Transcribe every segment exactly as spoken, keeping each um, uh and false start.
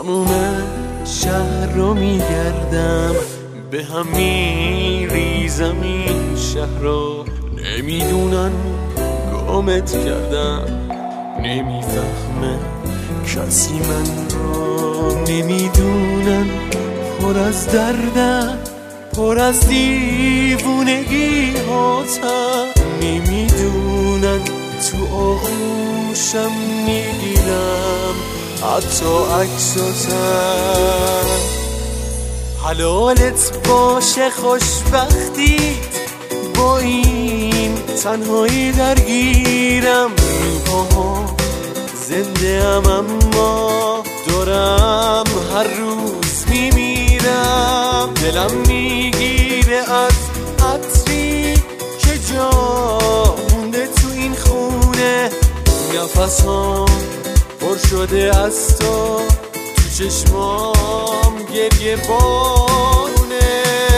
تموم شهر رو میگردم، به هم میریزم این شهر رو. نمیدونن گمت کردم، نمیفهمه کسی من رو. نمیدونن پر از دردم، پر از دیوونگی هاتم. نمیدونن تو آغوشم میگیرم حتی عکساتم. حلالت باشه خوشبختیت، با این تنهایی درگیرم. آها زنده ام اما دارم هر روز میمیرم. دلم میگیره از عطری که جا مونده تو این خونه. نفسام پر شده از تو، تو چشمام گریه بارونه.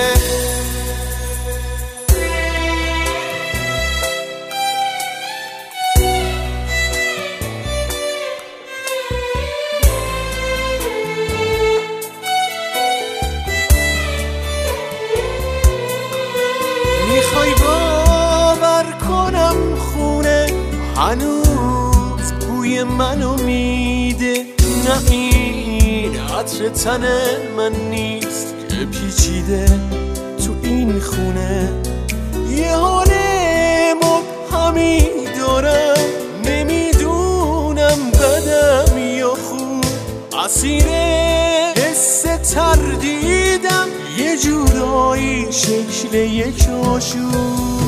میخوای باور کنم خونه هنوز بوی منو میده؟ نه این عطر تن من نیست که پیچیده تو این خونه. یه حال مبهمی دارم، نمیدونم بدم یا خوب. اسیر حس تردیدم، یه جورایی شکل یک آشوب.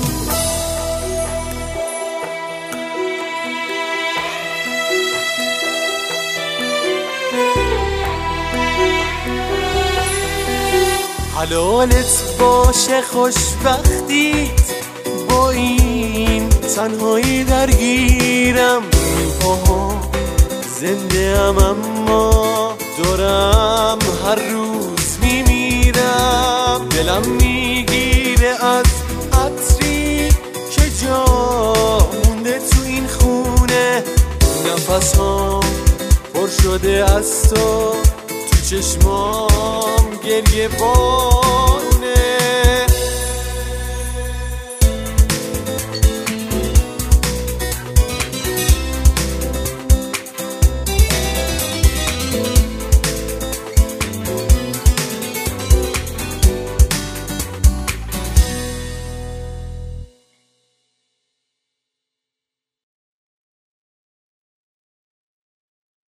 حلالت باشه خوشبختیت، با این تنهایی درگیرم. آها زنده ام اما دارم هر روز میمیرم. دلم میگیره از عطری که جا مونده تو این خونه. نفسام پر شده از تو، تو چشمام گریه بارونه.